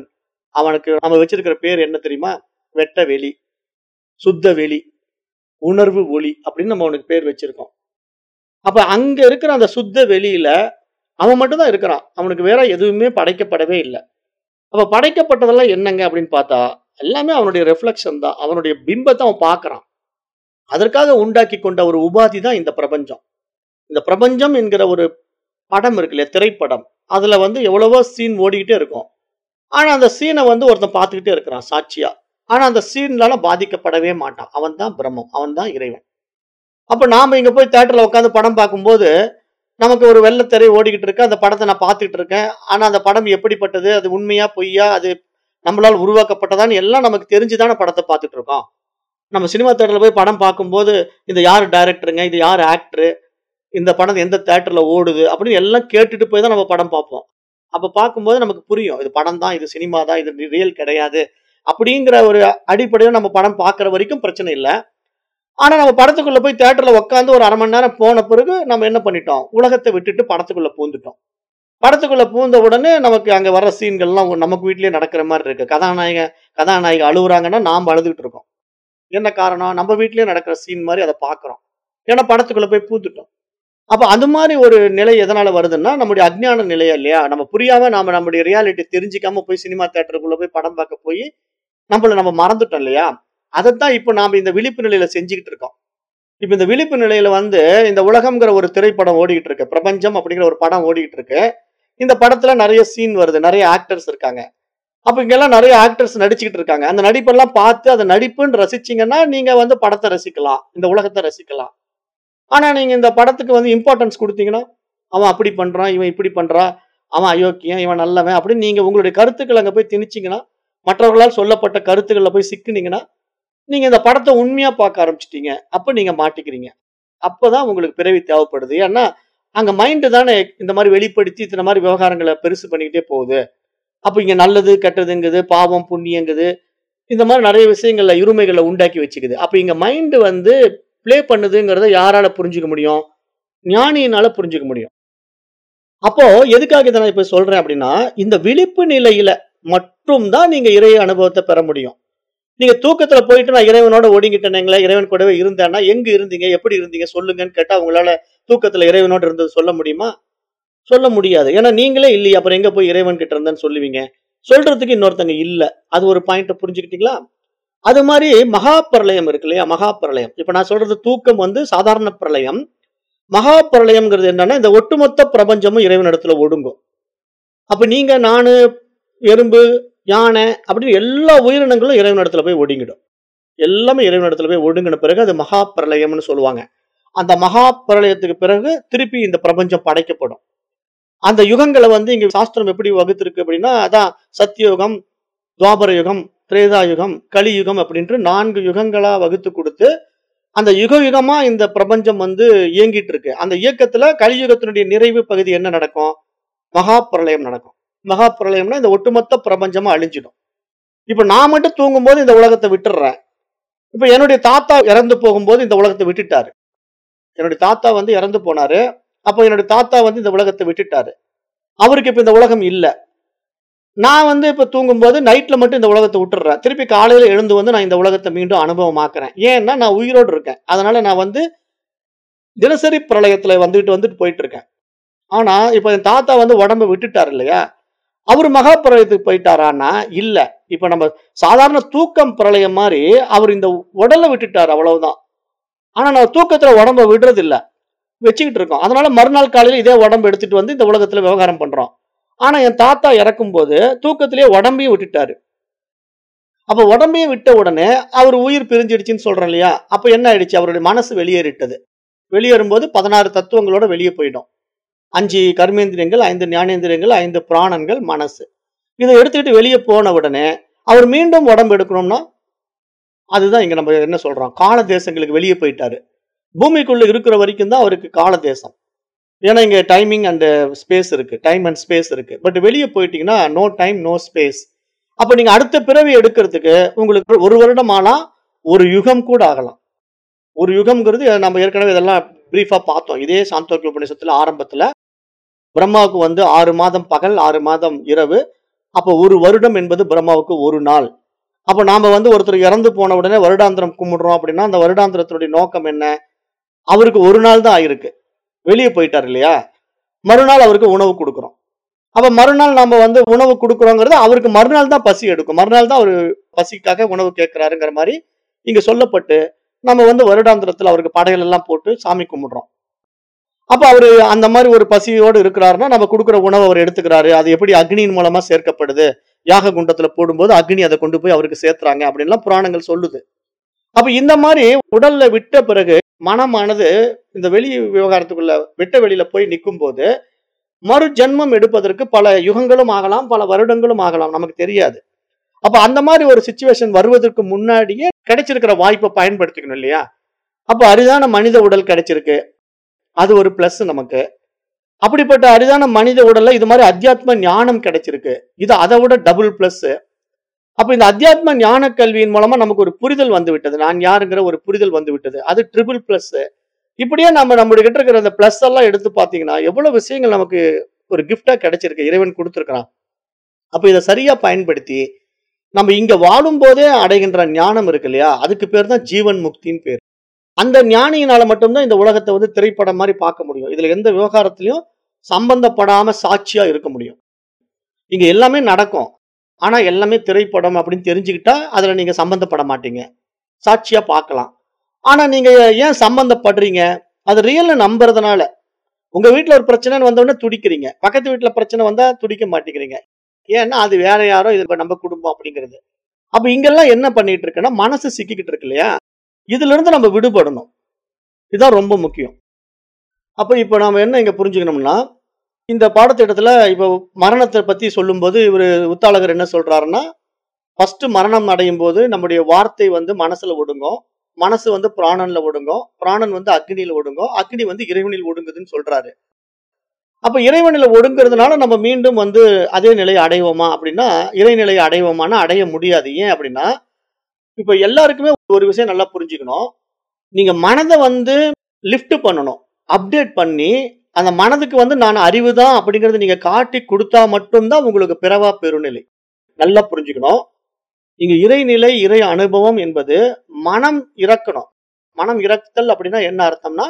அவனுக்கு நம்ம வச்சிருக்கிற பேர் என்ன தெரியுமா? வெட்ட வெளி, சுத்த வெளி, உணர்வு ஒளி அப்படின்னு நம்ம அவனுக்கு பேர் வச்சிருக்கோம். அப்ப அங்க இருக்கிற அந்த சுத்த வெளியில அவன் மட்டும் தான் இருக்கிறான். அவனுக்கு வேற எதுவுமே படைக்கப்படவே இல்ல. அப்ப படைக்கப்பட்டதெல்லாம் என்னங்க அப்படின்னு பார்த்தா, எல்லாமே அவனுடைய ரிஃப்ளெக்ஷன் தான். அவனுடைய பிம்பத்த அவன் பார்க்கிறான். அதற்காக உண்டாக்கி கொண்ட ஒரு உபாதி தான் இந்த பிரபஞ்சம். இந்த பிரபஞ்சம் என்கிற ஒரு படம் இருக்கு இல்லையா? திரைப்படம். அதுல வந்து எவ்வளவோ சீன் ஓடிக்கிட்டே இருக்கும். ஆனா அந்த சீன வந்து ஒருத்தன் பார்த்துக்கிட்டே இருக்கிறான் சாட்சியா. ஆனா அந்த சீன்னால பாதிக்கப்படவே மாட்டான். அவன் தான் பிரம்மம். அவன் தான் இறைவன். அப்ப நாம இங்க போய் தியேட்டர்ல உட்கார்ந்து படம் பார்க்கும்போது, நமக்கு ஒரு வெள்ளை திரை ஓடிக்கிட்டு இருக்கு. அந்த படத்த நான் பார்த்துட்டு இருக்கேன். ஆனா அந்த படம் எப்படிப்பட்டது? அது உண்மையா? பொய்யா? அது நம்மளால உருவாக்கப்பட்டதான்னு எல்லாம் நமக்கு தெரிஞ்சு தான படத்த பார்த்துட்டு இருக்கோம். நம்ம சினிமா தியேட்டர்ல போய் படம் பார்க்கும்போது, இது யாரு டைரக்டருங்க? இது யாரு ஆக்டரு? இந்த படம் எந்த தியேட்டர்ல ஓடுது? அப்படின்னு எல்லாம் கேட்டுட்டு போய் தான் நம்ம படம் பார்ப்போம். அப்ப பார்க்கும்போது நமக்கு புரியும். இது படம் தான், இது சினிமா தான், இது ரியல் கிடையாது. அப்படிங்கிற ஒரு அடிப்படையில நம்ம படம் பார்க்கிற வரைக்கும் பிரச்சனை இல்ல. ஆனா நம்ம படத்துக்குள்ள போய் தியேட்டர்ல உட்கார்ந்து ஒரு அரை மணி நேரம் போன பிறகு நம்ம என்ன பண்ணிட்டோம்? உலகத்த விட்டுட்டு படத்துக்குள்ள பூந்துட்டோம். படத்துக்குள்ள பூந்த உடனே நமக்கு அங்க வர்ற சீன்கள்லாம் நமக்கு வீட்லயே நடக்கிற மாரி இருக்கு. கதாநாயகன், கதாநாயகி அழுவுறாங்கன்னா நாம அழுதுகிட்டு இருக்கோம். என்ன காரணம்? நம்ம வீட்லயே நடக்கிற சீன் மாரி அத பார்க்கிறோம். ஏன்னா படத்துக்குள்ள போய் பூந்துட்டோம். அப்ப அது மாரி ஒரு நிலை எதனால வருதுன்னா, நம்முடைய அஞ்ஞான நிலையா இல்லையா? நம்ம புரியாம நாம நம்முடைய ரியாலிட்டி தெரிஞ்சுக்காம போய் சினிமா தியேட்டருக்குள்ள போய் படம் பார்க்க போய், நம்மள நம்ம மறந்துட்டோம் இல்லையா? அதத்தான் இப்ப நாம இந்த விழிப்பு நிலையில செஞ்சுகிட்டு இருக்கோம். இப்ப இந்த விழிப்பு நிலையில வந்து இந்த உலகம்ங்கிற ஒரு திரைப்படம் ஓடிக்கிட்டு இருக்கு. பிரபஞ்சம் அப்படிங்கிற ஒரு படம் ஓடிக்கிட்டு இருக்கு. இந்த படத்துல நெறைய சீன் வருது. நெறைய ஆக்டர்ஸ் இருக்காங்க. அப்ப இங்கெல்லாம் நெறைய ஆக்டர்ஸ் நடிச்சுக்கிட்டு இருக்காங்க. அந்த நடிப்பெல்லாம் பார்த்து அந்த நடிப்புன்னு ரசிச்சீங்கன்னா, நீங்க வந்து படத்த ரசிக்கலாம். இந்த உலகத்த ரசிக்கலாம். ஆனா நீங்க இந்த படத்துக்கு வந்து இம்பார்ட்டன்ஸ் குடுத்தீங்கன்னா, அவன் அப்படி பண்றான், இவன் இப்படி பண்றான், அவன் அயோக்கியன், இவன் நல்லவன் அப்படின்னு நீங்க உங்களுடைய கருத்துக்கள அங்க போய் திணிச்சீங்கன்னா, மற்றவர்களால் சொல்லப்பட்ட கருத்துக்கள்ல போய் சிக்குனீங்கன்னா, நீங்க இந்த படத்த உண்மையா பார்க்க ஆரம்பிச்சுட்டீங்க. அப்ப நீங்க மாட்டிக்கிறீங்க. அப்பதான் உங்களுக்கு பிறவி தேவைப்படுது. ஏன்னா, அங்க மைண்ட் தானே இந்த மாரி வெளிப்படுத்தி இந்த மாரி விவகாரங்கள பெருசு பண்ணிக்கிட்டே போகுது. அப்ப இங்க நல்லது, கெட்டதுங்குது, பாவம், புண்ணியங்குது. இந்த மாரி நெறைய விஷயங்கள்ல இருமைகள உண்டாக்கி வச்சுக்குது. அப்ப இங்க மைண்ட் வந்து ப்ளே பண்ணுதுங்கிறத யாரால புரிஞ்சுக்க முடியும்? ஞானியினால புரிஞ்சுக்க முடியும். அப்போ எதுக்காக இத நான் இப்ப சொல்றேன் அப்டின்னா, இந்த விழிப்பு நிலையில மட்டும் தான் நீங்க இறை அனுபவத்த பெற முடியும். நீங்க தூக்கத்துல போயிட்டு நான் இறைவனோட ஒடுங்கிட்டேனேங்களே, இறைவன் கூடவே இருந்தேன்னா, எங்க இருந்தீங்க? எப்படி இருந்தீங்க? சொல்லுங்கன்னு கேட்டா, உங்களால தூக்கத்துல இறைவனோட இருந்தது சொல்ல முடியுமா? சொல்ல முடியாது. ஏன்னா நீங்களே இல்லையே. அப்புறம் எங்க போய் இறைவன் கிட்ட இருந்தேன்னு சொல்லுவீங்க? சொல்றதுக்கு இன்னொருத்தங்க இல்ல. அது ஒரு பாயிண்ட்ட புரிஞ்சுக்கிட்டீங்களா? அது மாரி மகா பிரளயம் இருக்கு இல்லையா? மகா பிரளயம். இப்ப நான் சொல்றது தூக்கம் வந்து சாதாரண பிரளயம். மகா பிரளயம்ங்கிறது என்னன்னா, இந்த ஒட்டுமொத்த பிரபஞ்சமும் இறைவனிடத்துல ஒடுங்கும். அப்ப நீங்க, நானு, எறும்பு, யானை அப்படின்னு எல்லா உயிரினங்களும் இறைவனிடத்துல போய் ஒடுங்கிடும். எல்லாமே இறைவனிடத்துல போய் ஒடுங்கின பிறகு அது மகா பிரளயம்னு சொல்லுவாங்க. அந்த மகா பிரளயத்துக்கு பிறகு திருப்பி இந்த பிரபஞ்சம் படைக்கப்படும். அந்த யுகங்கள வந்து இங்க சாஸ்திரம் எப்படி வகுத்திருக்கு அப்படின்னா, அதான் சத்தியயுகம், துவாபர யுகம், திரேதா யுகம், கலியுகம் அப்படின்ட்டு நான்கு யுகங்களா வகுத்து குடுத்து, அந்த யுக யுகமா இந்த பிரபஞ்சம் வந்து இயங்கிட்டு இருக்கு. அந்த இயக்கத்துல கலியுகத்தினுடைய நிறைவு பகுதி என்ன நடக்கும்? மகா பிரளயம் நடக்கும். மகா பிரளயம்னா இந்த ஒட்டுமொத்த பிரபஞ்சமா அழிஞ்சிடும். இப்ப நான் மட்டும் தூங்கும்போது இந்த உலகத்த விட்டுர்றேன். இப்ப என்னுடைய தாத்தா இறந்து போகும்போது இந்த உலகத்த விட்டுட்டாரு. என்னுடைய தாத்தா வந்து இறந்து போனாரு. அப்ப என்னுடைய தாத்தா வந்து இந்த உலகத்த விட்டுட்டாரு. அவருக்கு இப்ப இந்த உலகம் இல்ல. நான் வந்து இப்ப தூங்கும்போது நைட்ல மட்டும் இந்த உலகத்த விட்டுர்றேன். திருப்பி காலையில எழுந்து வந்து நான் இந்த உலகத்த மீண்டும் அனுபவமாக்குறேன். ஏன்னா நான் உயிரோடு இருக்கேன். அதனால நான் வந்து தினசரி பிரளயத்துல வந்துட்டு வந்துட்டு போயிட்டு இருக்கேன். ஆனா இப்ப என் தாத்தா வந்து உடம்ப விட்டுட்டாரு இல்லையா? அவரு மகா பிரளயத்துக்கு போயிட்டாரான்னா, இல்ல. இப்ப நம்ம சாதாரண தூக்கம் பிரளயம் மாரி அவரு இந்த உடல விட்டுட்டாரு அவ்வளவுதான். ஆனா நான் தூக்கத்துல உடம்ப விடுறது இல்ல. வச்சுக்கிட்டு இருக்கோம். அதனால மறுநாள் காலையில இதே உடம்பு எடுத்துட்டு வந்து இந்த உலகத்துல விவகாரம் பண்றோம். ஆனா என் தாத்தா இறக்கும்போது தூக்கத்திலேயே உடம்பையும் விட்டுட்டாரு. அப்ப உடம்பையும் விட்ட உடனே அவர் உயிர் பிரிஞ்சிடுச்சுன்னு சொல்றோம் இல்லையா? அப்ப என்ன ஆயிடுச்சு? அவருடைய மனசு வெளியேறிட்டது. வெளியேறும்போது பதினாறு தத்துவங்களோட வெளிய போயிடும். ஐந்து கர்மேந்திரியங்கள், ஐந்து ஞானேந்திரியங்கள், ஐந்து பிராணன்கள், மனசு. இத எடுத்துக்கிட்டு வெளிய போன உடனே, அவர் மீண்டும் உடம்பு எடுக்கணும்னா, அதுதான் இங்க நம்ம என்ன சொல்றோம்? கால தேசங்களுக்கு வெளிய போயிட்டாரு. பூமிக்குள்ள இருக்கிற வரைக்கும் தான் அவருக்கு கால தேசம். ஏன்னா இங்க டைமிங் அண்ட் ஸ்பேஸ் இருக்கு. டைம் அண்ட் ஸ்பேஸ் இருக்கு. பட் வெளிய போயிட்டீங்கன்னா, நோ டைம், நோ ஸ்பேஸ். அப்ப நீங்க அடுத்த பிறவி எடுக்கிறதுக்கு உங்களுக்கு ஒரு வருடம் ஆனா, ஒரு யுகம் கூட ஆகலாம். ஒரு யுகம்ங்கிறது நம்ம ஏற்கனவே இதெல்லாம் பிரீஃபா பார்த்தோம். இதே சாந்தோக்கிய உபநிஷத்துல ஆரம்பத்துல பிரம்மாவுக்கு வந்து ஆறு மாதம் பகல், ஆறு மாதம் இரவு. அப்ப ஒரு வருடம் என்பது பிரம்மாவுக்கு ஒரு நாள். அப்ப நாம வந்து ஒருத்தர் இறந்து போன உடனே வருடாந்திரம் கும்பிடுறோம் அப்படின்னா, அந்த வருடாந்திரத்தினுடைய நோக்கம் என்ன? அவருக்கு ஒரு நாள் தான் ஆயிருக்கு. வெளிய போயிட்டார் இல்லையா? மறுநாள் அவருக்கு உணவு குடுக்குறோம். அப்ப மறுநாள் நாம வந்து உணவு குடுக்குறோங்கிறது அவருக்கு மறுநாள் தான் பசி எடுக்கும். மறுநாள் தான் அவரு பசிக்காக உணவு கேட்கிறாருங்கிற மாரி இங்க சொல்லப்பட்டு, நம்ம வந்து வருடாந்திரத்துல அவருக்கு படையல் எல்லாம் போட்டு சாமி கும்பிடுறோம். அப்ப அவரு அந்த மாரி ஒரு பசியோடு இருக்கிறாருன்னா, நம்ம குடுக்குற உணவ அவர் எடுத்துக்கிறாரு. அது எப்படி அக்னியின் மூலமா சேர்க்கப்படுது? யாக குண்டத்துல போடும்போது அக்னி அத கொண்டு போய் அவருக்கு சேர்த்துறாங்க அப்படின்லாம் புராணங்கள் சொல்லுது. அப்ப இந்த மாரி உடல்ல விட்ட பிறகு மனமானது இந்த வெளி விவகாரத்துக்குள்ள வெட்ட வெளியில போய் நிக்கும்போது, மறு ஜென்மம் எடுப்பதற்கு பல யுகங்களும் ஆகலாம், பல வருடங்களும் ஆகலாம். நமக்கு தெரியாது. அப்ப அந்த மாரி ஒரு சிச்சுவேஷன் வருவதற்கு முன்னாடியே கிடைச்சிருக்கிற வாய்ப்ப பயன்படுத்திக்கணும் இல்லையா? அப்ப அரிதான மனித உடல் கிடைச்சிருக்கு. அது ஒரு பிளஸ் நமக்கு. அப்படிப்பட்ட அரிதான மனித உடல்ல இது மாரி அத்தியாத்ம ஞானம் கிடைச்சிருக்கு. இது அத விட டபுள் பிளஸ். அப்ப இந்த அத்தியாத்ம ஞான கல்வியின் மூலமா நமக்கு ஒரு புரிதல் வந்து விட்டது. நான் யாருங்கிற ஒரு புரிதல் வந்து விட்டது. அது ட்ரிபிள் பிளஸ். இப்படியே நம்ம நம்முடைய கிட்ட இருக்கிற அந்த பிளஸ் எல்லாம் எடுத்து பார்த்தீங்கன்னா, எவ்வளவு விஷயங்கள் நமக்கு ஒரு கிஃப்ட்டா கிடைச்சிருக்கு. இறைவன் குடுத்திருக்கிறான். அப்ப இத சரியா பயன்படுத்தி, நம்ம இங்க வாழும்போதே அடைகின்ற ஞானம் இருக்கு இல்லையா? அதுக்கு பேர் தான் ஜீவன் முக்தின்னு பேரு. அந்த ஞானியினால மட்டும் தான் இந்த உலகத்த வந்து திரைப்படம் மாரி பார்க்க முடியும். இதுல எந்த விவகாரத்திலயும் சம்பந்தப்படாம சாட்சியா இருக்க முடியும். இங்க எல்லாமே நடக்கும். ஆனா எல்லாமே திரைப்படம் அப்படின்னு தெரிஞ்சுக்கிட்டா, அதுல நீங்க சம்பந்தப்பட மாட்டீங்க. சாட்சியா பார்க்கலாம். ஆனா நீங்க ஏன் சம்பந்தப்படுறீங்க? அது ரியல்னு நம்புறதுனால. உங்க வீட்ல ஒரு பிரச்சனைன்னு வந்த உடனே துடிக்கிறீங்க. பக்கத்து வீட்ல பிரச்சனை வந்தா துடிக்க மாட்டேங்கிறீங்க. ஏன்னா அது வேற யாரோ, இது நம்ம குடும்பம் அப்படிங்கிறது. அப்ப இங்கெல்லாம் என்ன பண்ணிட்டு இருக்குன்னா, மனசு சிக்கிக்கிட்டு இருக்கு இல்லையா? இதுல இருந்து நம்ம விடுபடணும். இதுதான் ரொம்ப முக்கியம். அப்ப இப்ப நாம என்ன இங்க புரிஞ்சுக்கணும்னா, இந்த பாடத்திட்டத்துல இப்ப மரணத்த பத்தி சொல்லும்போது, இவரு உத்தாலகர் என்ன சொல்றாருன்னா, ஃபர்ஸ்ட் மரணம் அடையும்போது நம்முடைய வார்த்தை வந்து மனசுல ஒடுங்கும். மனசு வந்து பிராணன்ல ஒடுங்கும். பிராணன் வந்து அக்னியில ஒடுங்கும். அக்னி வந்து இறைவனில் ஒடுங்குதுன்னு சொல்றாரு. அப்ப இறைவனில ஒடுங்குறதுனால நம்ம மீண்டும் வந்து அதே நிலையை அடைவோமா அப்படின்னா, இறைநிலையை அடைவோமான்னா அடைய முடியாது. ஏன் அப்படின்னா, இப்ப எல்லாருக்குமே ஒரு விஷயம் நல்லா புரிஞ்சுக்கணும். நீங்க மனத வந்து லிஃப்ட் பண்ணணும். அப்டேட் பண்ணி, அந்த மனதுக்கு வந்து நான் அறிவு தான் அப்படிங்கிறத நீங்க காட்டி குடுத்தா மட்டும் தான் உங்களுக்கு பிறவா பெருநிலை. நல்லா புரிஞ்சுக்கணும். இங்க இறைநிலை, இறை அனுபவம் என்பது மனம் இறக்கணும். மனம் இறக்குதல் அப்படின்னா என்ன அர்த்தம்னா,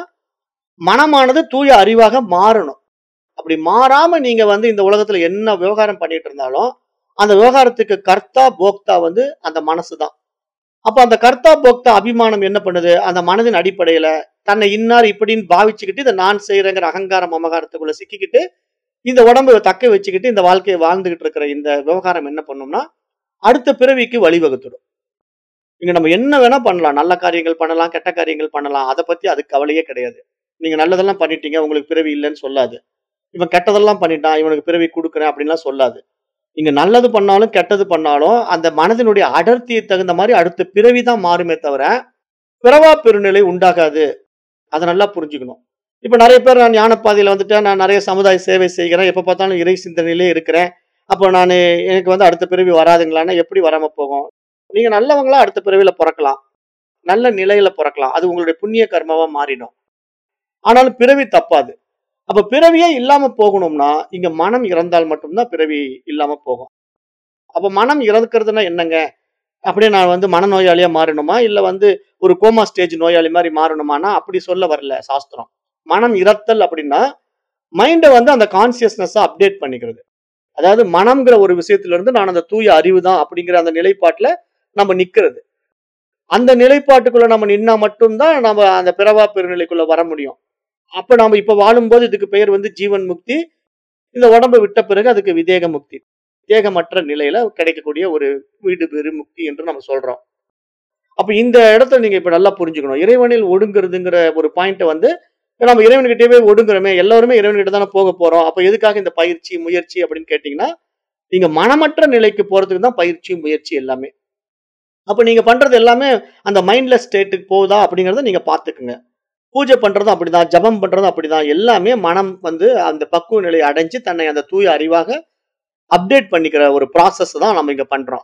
மனமானது தூய அறிவாக மாறணும். அப்படி மாறாம நீங்க வந்து இந்த உலகத்துல என்ன விவகாரம் பண்ணிட்டு இருந்தாலும், அந்த விவகாரத்துக்கு கர்த்தா, போக்தா வந்து அந்த மனசு தான். அப்ப அந்த கர்த்தா, போக்தா அபிமானம் என்ன பண்ணுது? அந்த மனதின் அடிப்படையில தன்னை இன்னார் இப்படின்னு பாவிச்சுக்கிட்டு, இத நான் செய்றேங்கிற அகங்காரம், மமகாரத்துக்குள்ள சிக்கிக்கிட்டு, இந்த உடம்ப தக்க வச்சுக்கிட்டு, இந்த வாழ்க்கைய வாழ்ந்துகிட்டு இருக்கிற இந்த விவகாரம் என்ன பண்ணும்னா, அடுத்த பிறவிக்கு வழிவகுத்துடும். இங்க நம்ம என்ன வேணா பண்ணலாம். நல்ல காரியங்கள் பண்ணலாம், கெட்ட காரியங்கள் பண்ணலாம். அத பத்தி அதுக்கு கவலையே கிடையாது. நீங்க நல்லதெல்லாம் பண்ணிட்டீங்க, உங்களுக்கு பிறவி இல்லன்னு சொல்லாது. இவன் கெட்டதெல்லாம் பண்ணிட்டான், இவனுக்கு பிறவி குடுக்குறேன் அப்படின்லாம் சொல்லாது. நீங்க நல்லது பண்ணாலும், கெட்டது பண்ணாலும், அந்த மனதினுடைய அடர்த்திக்கு தகுந்த மாரி அடுத்த பிறவி தான் மாறுமே தவிர, பிறவா பெருநிலை உண்டாகாது. அத நல்லா புரிஞ்சுக்கணும். இப்ப நெறைய பேர் நான் ஞான பாதையில வந்துட்டேன். நான் நெறைய சமுதாய சேவை செய்கிறேன். எப்ப பார்த்தாலும் இறை சிந்தனையிலே இருக்கிறேன். அப்ப நானு எனக்கு வந்து அடுத்த பிறவி வராதுங்களான்னா, எப்படி வராம போகும்? நீங்க நல்லவங்களா அடுத்த பிறவில பொறக்கலாம். நல்ல நிலையில பொறக்கலாம். அது உங்களுடைய புண்ணிய கர்மாவா மாறிடும். ஆனாலும் பிறவி தப்பாது. அப்ப பிறவியே இல்லாம போகணும்னா, இங்க மனம் இறந்தால் மட்டும் தான் பிறவி இல்லாம போகும். அப்ப மனம் இறக்கிறதுன்னா என்னங்க? அப்படியே நான் வந்து மனநோயாளியா மாறணுமா? இல்ல வந்து ஒரு கோமா ஸ்டேஜ் நோயாளி மாரி மாறணுமான்னா, அப்படி சொல்ல வரல சாஸ்திரம். மனம் இறத்தல் அப்படின்னா, மைண்ட வந்து அந்த கான்ஷியஸ்னஸா அப்டேட் பண்ணிக்கிறது. அதாவது மனம்ங்கிற ஒரு விஷயத்துல இருந்து நான் அந்த தூய அறிவு தான் அப்படிங்கிற அந்த நிலைப்பாட்டுல நம்ம நிக்கிறது. அந்த நிலைப்பாட்டுக்குள்ள நம்ம நின்னா மட்டும் தான் நம்ம அந்த பிறவா பெருநிலைக்குள்ள வர முடியும். அப்ப நாம இப்ப வாழும்போது இதுக்கு பெயர் வந்து ஜீவன் முக்தி. இந்த உடம்ப விட்ட பிறகு அதுக்கு விதேக முக்தி. தேகமற்ற நிலையில கிடைக்கக்கூடிய ஒரு வீடு பேறு முக்தி என்று நம்ம சொல்றோம். அப்ப இந்த இடத்துல நீங்க இப்ப நல்லா புரிஞ்சுக்கணும். இறைவனில் ஒடுங்குறதுங்கிற ஒரு பாயிண்ட்ட வந்து நம்ம இறைவன்கிட்டயே ஒடுங்குறோமே, எல்லாருமே இறைவன்கிட்ட தானே போக போறோம். அப்ப எதுக்காக இந்த பயிற்சி, முயற்சி அப்படின்னு கேட்டீங்கன்னா, நீங்க மனமற்ற நிலைக்கு போறதுக்கு தான் பயிற்சி, முயற்சி எல்லாமே. அப்ப நீங்க பண்றது எல்லாமே அந்த மைண்ட்லெஸ் ஸ்டேட்டுக்கு போகுதா அப்படிங்கிறத நீங்க பார்த்துக்குங்க. பூஜை பண்றதும் அப்படிதான், ஜெபம் பண்றதும் அப்படிதான். எல்லாமே மனம் வந்து அந்த பக்குவ நிலையை அடைஞ்சு தன்னை அந்த தூய அறிவாக அப்டேட் பண்ணிக்கிற ஒரு ப்ராசஸ் தான் நம்ம இங்க பண்றோம்.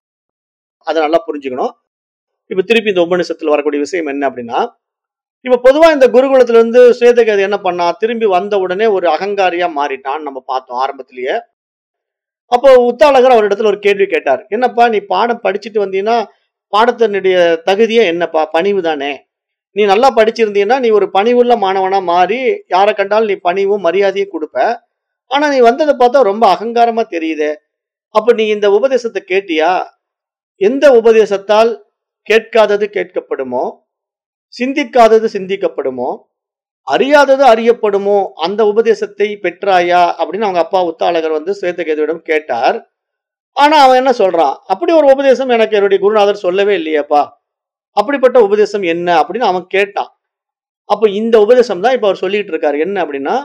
அத நல்லா புரிஞ்சுக்கணும். இப்ப திருப்பி இந்த உபநிஷத்துல வரக்கூடிய விஷயம் என்ன அப்படின்னா, இப்ப பொதுவா இந்த குருகுலத்துல இருந்து சுவேதகேது என்ன பண்ணா, திரும்பி வந்த உடனே ஒரு அகங்காரியா மாறிட்டான்னு நம்ம பார்த்தோம் ஆரம்பத்திலேயே. அப்போ உத்தாளகர் அவரிடத்துல ஒரு கேள்வி கேட்டார். என்னப்பா நீ பாடம் படிச்சுட்டு வந்தீன்னா பாடத்தினுடைய தகுதியே என்னப்பா? பணிவு தானே. நீ நல்லா படிச்சிருந்தீன்னா நீ ஒரு பணிவுள்ள மாணவனா மாறி யாரை கண்டாலும் நீ பணிவும் மரியாதையும் கொடுப்ப. ஆனா நீ வந்ததை பார்த்தா ரொம்ப அகங்காரமா தெரியுதே. அப்ப நீ இந்த உபதேசத்தை கேட்டியா? எந்த உபதேசத்தால் கேட்காதது கேட்கப்படுமோ, சிந்திக்காதது சிந்திக்கப்படுமோ, அறியாதது அறியப்படுமோ அந்த உபதேசத்தை பெற்றாயா அப்படின்னு அவங்க அப்பா உத்தாளகர் வந்து சுவேதகேதுவிடம் கேட்டார். ஆனா அவன் என்ன சொல்றான்? அப்படி ஒரு உபதேசம் எனக்கு என்னுடைய குருநாதர் சொல்லவே இல்லையேப்பா. அப்படிப்பட்ட உபதேசம் என்ன அப்படின்னு அவன் கேட்டான். அப்ப இந்த உபதேசம் தான் இப்ப அவர் சொல்லிட்டு இருக்காரு. என்ன அப்படின்னா,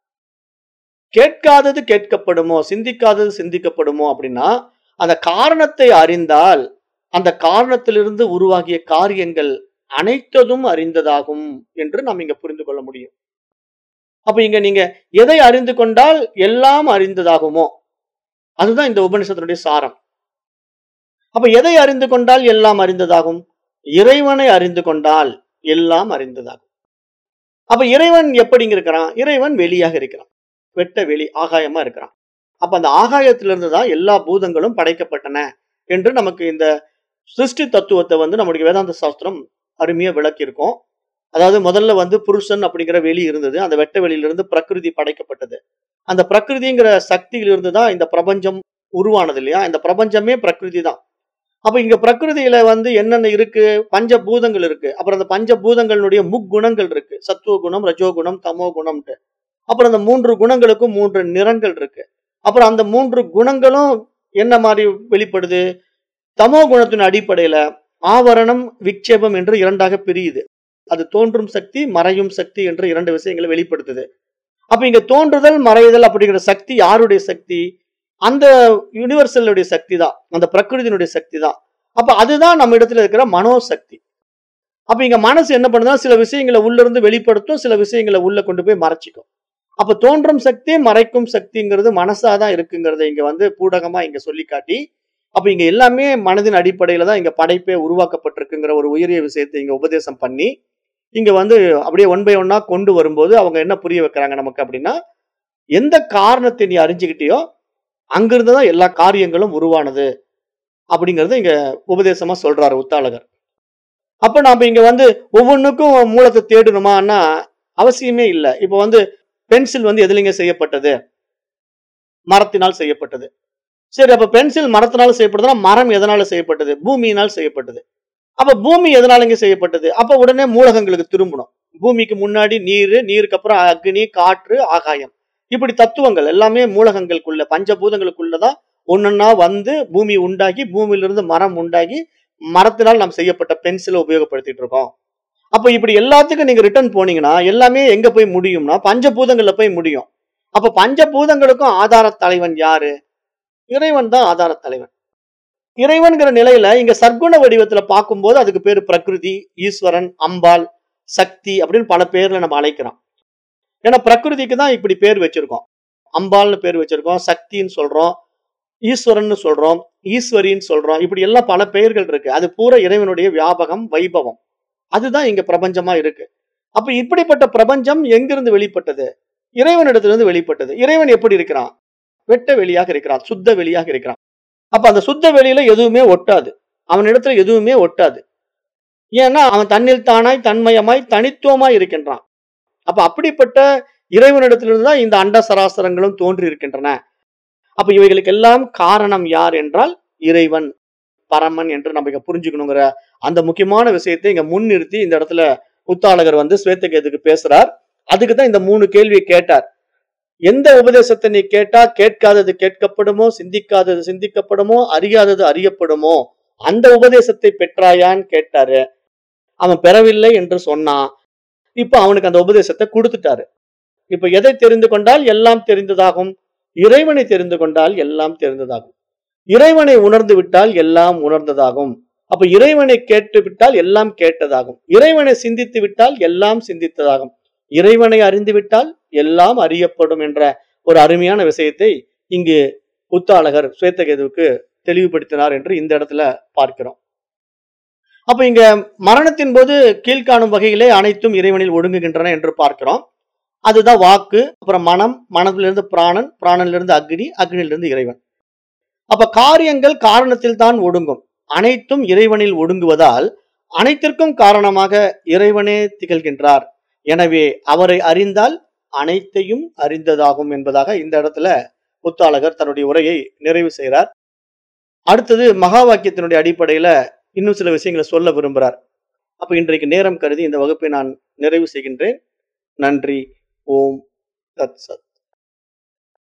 கேட்காதது கேட்கப்படுமோ, சிந்திக்காதது சிந்திக்கப்படுமோ அப்படின்னா, அந்த காரணத்தை அறிந்தால் அந்த காரணத்திலிருந்து உருவாகிய காரியங்கள் அனைத்ததும் அறிந்ததாகும் என்று நாம் இங்க புரிந்து கொள்ள முடியும். அப்ப இங்க நீங்க எதை அறிந்து கொண்டால் எல்லாம் அறிந்ததாகுமோ அதுதான் இந்த உபநிஷத்தினுடைய சாரம். அப்ப எதை அறிந்து கொண்டால் எல்லாம் அறிந்ததாகும்? இறைவனை அறிந்து கொண்டால் எல்லாம் அறிந்ததாகும். அப்ப இறைவன் எப்படிங்க இருக்கிறான்? இறைவன் வெளியாக இருக்கிறான். வெட்ட வெளி ஆகாயமா இருக்கிறான். அப்ப அந்த ஆகாயத்திலிருந்து தான் எல்லா பூதங்களும் படைக்கப்பட்டன என்று நமக்கு இந்த சிருஷ்டி தத்துவத்தை வந்து நம்முடைய வேதாந்த சாஸ்திரம் அருமையா விளக்கி இருக்கும். அதாவது முதல்ல வந்து புருஷன் அப்படிங்கிற வெளி இருந்தது. அந்த வெட்ட வெளியிலிருந்து பிரகிருதி படைக்கப்பட்டது. அந்த பிரகிருதிங்கிற சக்தியிலிருந்து தான் இந்த பிரபஞ்சம் உருவானது இல்லையா? இந்த பிரபஞ்சமே பிரகிருதி தான். அப்ப இங்க பிரகிருதியில வந்து என்னென்ன இருக்கு? பஞ்சபூதங்கள் இருக்கு. அப்புறம் அந்த பஞ்சபூதங்களுடைய முக்குணங்கள் இருக்கு. சத்துவ குணம், ரஜோகுணம், தமோ குணம்ட்டு. அப்புறம் அந்த மூன்று குணங்களுக்கும் மூன்று நிறங்கள் இருக்கு. அப்புறம் அந்த மூன்று குணங்களும் என்ன மாதிரி வெளிப்படுது? தமோ குணத்தின் அடிப்படையில ஆவரணம், விக்ஷேபம் என்று இரண்டாக பிரியுது. அது தோன்றும் சக்தி, மறையும் சக்தி என்று இரண்டு விஷயங்களை வெளிப்படுத்துது. அப்ப இங்க தோன்றுதல், மறையுதல் அப்படிங்கிற சக்தி யாருடைய சக்தி? அந்த யூனிவர்சலுடைய சக்தி தான். அந்த பிரகிருதியினுடைய சக்தி தான். அப்ப அதுதான் நம்ம இடத்துல இருக்கிற மனோசக்தி. அப்ப இங்க மனசு என்ன பண்ணுதுன்னா சில விஷயங்களை உள்ள இருந்து வெளிப்படுத்தும், சில விஷயங்களை உள்ள கொண்டு போய் மறைச்சிக்கும். அப்ப தோன்றும் சக்தி, மறைக்கும் சக்திங்கிறது மனசாதான் இருக்குங்கிறத இங்க வந்து பூடகமா இங்க சொல்லி காட்டி, அப்ப இங்க எல்லாமே மனதின் அடிப்படையில தான் இங்க படைப்பே உருவாக்கப்பட்டிருக்குங்கிற ஒரு உயரிய விஷயத்தை இங்க உபதேசம் பண்ணி, இங்க வந்து அப்படியே ஒன் பை ஒன்னா கொண்டு வரும்போது அவங்க என்ன புரிய வைக்கிறாங்க நமக்கு அப்படின்னா, எந்த காரணத்தை நீ அறிஞ்சுக்கிட்டியோ அங்கிருந்து தான் எல்லா காரியங்களும் உருவானது அப்படிங்கறத இங்க உபதேசமா சொல்றாரு உத்தாளகர். அப்ப நாம இங்க வந்து ஒவ்வொன்றுக்கும் மூலத்தை தேடணுமான்னா அவசியமே இல்லை. இப்ப வந்து பென்சில் வந்து எதுலங்க செய்யப்பட்டது? மரத்தினால் செய்யப்பட்டது. சரி, அப்ப பென்சில் மரத்தினால செய்யப்பட்டதுன்னா மரம் எதனால செய்யப்பட்டது? பூமியினால் செய்யப்பட்டது. அப்ப பூமி எதனாலங்க செய்யப்பட்டது? அப்ப உடனே மூலகங்களுக்கு திரும்பணும். பூமிக்கு முன்னாடி நீரு, நீருக்கு அப்புறம் அக்னி, காற்று, ஆகாயம். இப்படி தத்துவங்கள் எல்லாமே மூலகங்களுக்குள்ள பஞ்சபூதங்களுக்குள்ளதான் ஒன்னொன்னா வந்து பூமி உண்டாகி, பூமியிலிருந்து மரம் உண்டாகி, மரத்தினால் நாம் செய்யப்பட்ட பென்சிலை உபயோகப்படுத்திட்டு இருக்கோம். அப்ப இப்படி எல்லாத்துக்கும் நீங்க ரிட்டர்ன் போனீங்கன்னா எல்லாமே எங்க போய் முடியும்னா பஞ்சபூதங்கள்ல போய் முடியும். அப்ப பஞ்சபூதங்களுக்கும் ஆதார தலைவன் யாரு? இறைவன் தான் ஆதார தலைவன். இறைவன்கிற நிலையில இங்க சர்க்குண வடிவத்துல பார்க்கும்போது அதுக்கு பேரு பிரகிருதி, ஈஸ்வரன், அம்பாள், சக்தி அப்படின்னு பல பேர்ல நம்ம அழைக்கிறோம். ஏன்னா பிரகிருதிக்கு தான் இப்படி பேர் வச்சிருக்கோம். அம்பாள்னு பேர் வச்சிருக்கோம், சக்தின்னு சொல்றோம், ஈஸ்வரன் சொல்றோம், ஈஸ்வரின்னு சொல்றோம். இப்படி எல்லாம் பல பெயர்கள் இருக்கு. அது பூரா இறைவனுடைய வியாபகம், வைபவம். அதுதான் இங்க பிரபஞ்சமா இருக்கு. அப்ப இப்படிப்பட்ட பிரபஞ்சம் எங்கிருந்து வெளிப்பட்டது? இறைவனிடத்திலிருந்து வெளிப்பட்டது. இறைவன் எப்படி இருக்கிறான்? வெட்ட வெளியாக இருக்கிறான், சுத்த வெளியாக இருக்கிறான். அப்ப அந்த சுத்த வெளியில எதுவுமே ஒட்டாது. அவனிடத்துல எதுவுமே ஒட்டாது. ஏன்னா அவன் தன்னில் தானாய், தன்மயமாய், தனித்துவமாய் இருக்கின்றான். அப்ப அப்படிப்பட்ட இறைவனிடத்திலிருந்து தான் இந்த அண்ட சராசரங்களும் தோன்றி இருக்கின்றன. அப்ப இவைகளுக்கு எல்லாம் காரணம் யார் என்றால் இறைவன், பரமன் என்று நம்ம இங்க புரிஞ்சுக்கணுங்கிற அந்த முக்கியமான விஷயத்தை இங்க முன்னிறுத்தி இந்த இடத்துல உத்தாளகர் வந்து சுவேதகேதுக்கு பேசுறார். அதுக்கு தான் இந்த மூணு கேள்வியை கேட்டார். எந்த உபதேசத்தை நீ கேட்டா கேட்காதது கேட்கப்படுமோ, சிந்திக்காதது சிந்திக்கப்படுமோ, அறியாதது அறியப்படுமோ அந்த உபதேசத்தை பெற்றாயான்னு கேட்டாரு. அவன் பெறவில்லை என்று சொன்னான். இப்ப அவனுக்கு அந்த உபதேசத்தை கொடுத்துட்டாரு. இப்ப எதை தெரிந்து கொண்டால் எல்லாம் தெரிந்ததாகும்? இறைவனை தெரிந்து கொண்டால் எல்லாம் தெரிந்ததாகும். இறைவனை உணர்ந்து விட்டால் எல்லாம் உணர்ந்ததாகும். அப்ப இறைவனை கேட்டு விட்டால் எல்லாம் கேட்டதாகும். இறைவனை சிந்தித்து விட்டால் எல்லாம் சிந்தித்ததாகும். இறைவனை அறிந்து விட்டால் எல்லாம் அறியப்படும் என்ற ஒரு அருமையான விஷயத்தை இங்கு உத்தாளகர் சுவேதகேதுவுக்கு தெளிவுபடுத்தினார் என்று இந்த இடத்துல பார்க்கிறோம். அப்ப இங்க மரணத்தின் போது கீழ்காணும் வகையிலே அனைத்தும் இறைவனில் ஒடுங்குகின்றன என்று பார்க்கிறோம். அதுதான் வாக்கு, அப்புறம் மனம், மனதிலிருந்து பிராணன், பிராணனிலிருந்து அக்னி, அக்னியிலிருந்து இறைவன். அப்ப காரியங்கள் காரணத்தில் தான் ஒடுங்கும். அனைத்தும் இறைவனில் ஒடுங்குவதால் அனைத்திற்கும் காரணமாக இறைவனே திகழ்கின்றார். எனவே அவரை அறிந்தால் அனைத்தையும் அறிந்ததாகும் என்பதாக இந்த இடத்துல புத்தாளகர் தன்னுடைய உரையை நிறைவு செய்கிறார். அடுத்தது மகா வாக்கியத்தினுடைய அடிப்படையில இன்னும் சில விஷயங்களை சொல்ல விரும்புகிறார். அப்ப இன்றைக்கு நேரம் கருதி இந்த வகுப்பை நான் நிறைவு செய்கின்றேன். நன்றி. ஓம் தத் சத்.